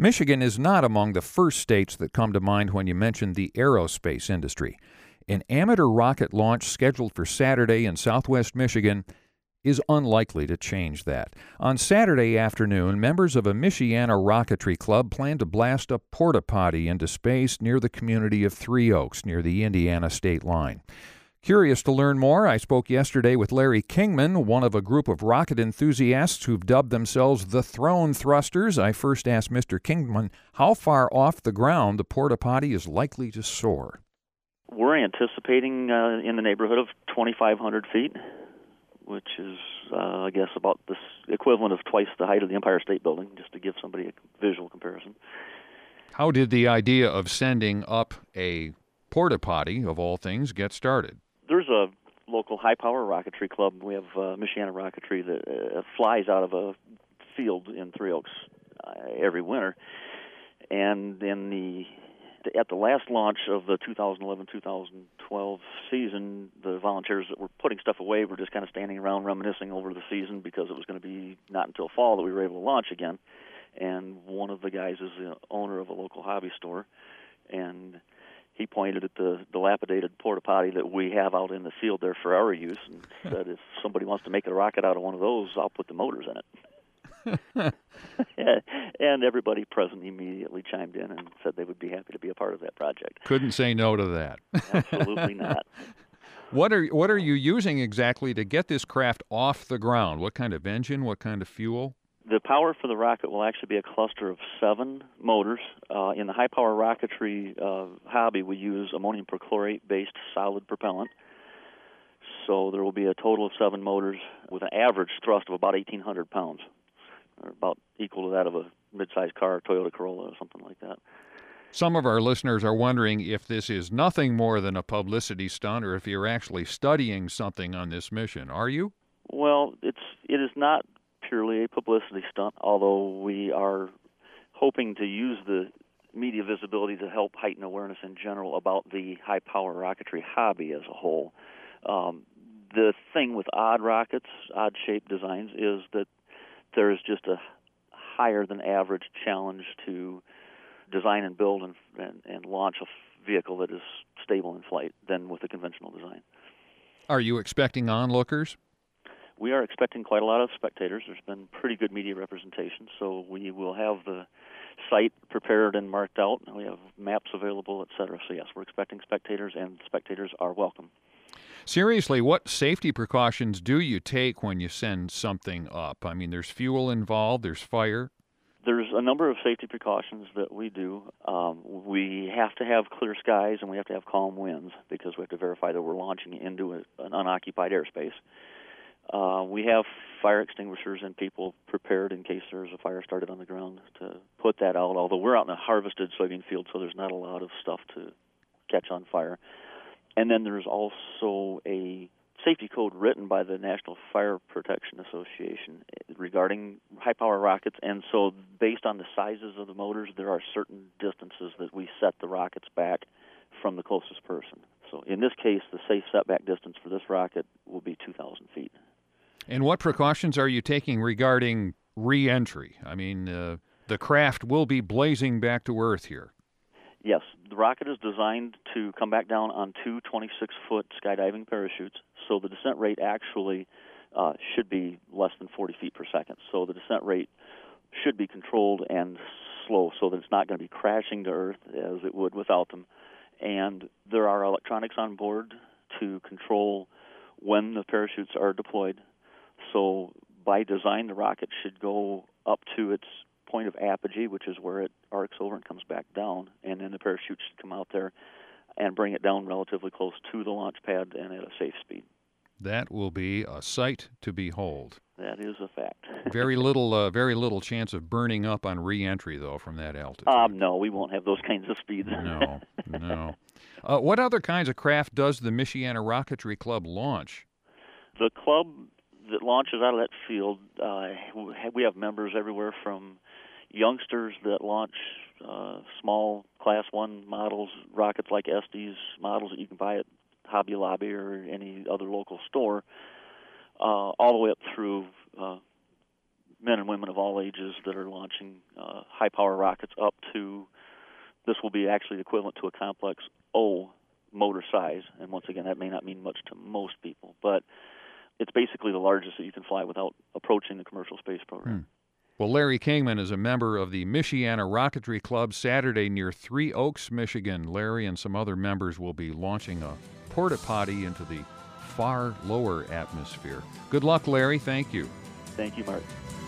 Michigan is not among the first states that come to mind when you mention the aerospace industry. An amateur rocket launch scheduled for Saturday in southwest Michigan is unlikely to change that. On Saturday afternoon, members of a Michiana rocketry club plan to blast a porta-potty into space near the community of Three Oaks, near the Indiana state line. Curious to learn more, I spoke yesterday with Larry Kingman, one of a group of rocket enthusiasts who've dubbed themselves the Throne Thrusters. I first asked Mr. Kingman how far off the ground the porta-potty is likely to soar. We're anticipating in the neighborhood of 2,500 feet, which is, I guess, about the equivalent of twice the height of the Empire State Building, just to give somebody a visual comparison. How did the idea of sending up a porta-potty, of all things, get started? There's a local high-power rocketry club. We have Michiana Rocketry that flies out of a field in Three Oaks every winter. And at the last launch of the 2011-2012 season, the volunteers that were putting stuff away were just kind of standing around reminiscing over the season because it was going to be not until fall that we were able to launch again. And one of the guys is the owner of a local hobby store, and he pointed at the dilapidated porta-potty that we have out in the field there for our use and said, if somebody wants to make a rocket out of one of those, I'll put the motors in it. And everybody present immediately chimed in and said they would be happy to be a part of that project. Couldn't say no to that. Absolutely not. What are you using exactly to get this craft off the ground? What kind of engine? What kind of fuel? The power for the rocket will actually be a cluster of 7 motors. In the high-power rocketry hobby, we use ammonium perchlorate-based solid propellant. So there will be a total of 7 motors with an average thrust of about 1,800 pounds, or about equal to that of a mid-sized car, Toyota Corolla, or something like that. Some of our listeners are wondering if this is nothing more than a publicity stunt or if you're actually studying something on this mission. Are you? Well, it is not purely a publicity stunt, although we are hoping to use the media visibility to help heighten awareness in general about the high-power rocketry hobby as a whole. The thing with odd rockets, odd-shaped designs, is that there is just a higher-than-average challenge to design and build and launch a vehicle that is stable in flight than with a conventional design. Are you expecting onlookers? We are expecting quite a lot of spectators. There's been pretty good media representation, so we will have the site prepared and marked out. We have maps available, etc. So yes, we're expecting spectators, and spectators are welcome. Seriously, what safety precautions do you take when you send something up? I mean, there's fuel involved, there's fire. There's a number of safety precautions that we do. We have to have clear skies, and we have to have calm winds because we have to verify that we're launching into an unoccupied airspace. We have fire extinguishers and people prepared in case there's a fire started on the ground to put that out, although we're out in a harvested soybean field, so there's not a lot of stuff to catch on fire. And then there's also a safety code written by the National Fire Protection Association regarding high-power rockets, and so based on the sizes of the motors, there are certain distances that we set the rockets back from the closest person. So in this case, the safe setback distance for this rocket will be 2,000 feet. And what precautions are you taking regarding re-entry? I mean, the craft will be blazing back to Earth here. Yes, the rocket is designed to come back down on 2 26-foot skydiving parachutes, so the descent rate actually should be less than 40 feet per second. So the descent rate should be controlled and slow so that it's not going to be crashing to Earth as it would without them. And there are electronics on board to control when the parachutes are deployed. So by design, the rocket should go up to its point of apogee, which is where it arcs over and comes back down, and then the parachute should come out there and bring it down relatively close to the launch pad and at a safe speed. That will be a sight to behold. That is a fact. Very little chance of burning up on re-entry, though, from that altitude. No, we won't have those kinds of speeds. No. What other kinds of craft does the Michiana Rocketry Club launch? The club that launches out of that field, we have members everywhere from youngsters that launch small Class 1 models, rockets like Estes, models that you can buy at Hobby Lobby or any other local store, all the way up through men and women of all ages that are launching high-power rockets up to, this will be actually equivalent to a Complex O motor size. And once again, that may not mean much to most people, but it's basically the largest that you can fly without approaching the commercial space program. Well, Larry Kingman is a member of the Michiana Rocketry Club. Saturday near Three Oaks, Michigan. Larry and some other members will be launching a porta potty into the far lower atmosphere. Good luck, Larry. Thank you. Thank you, Mark.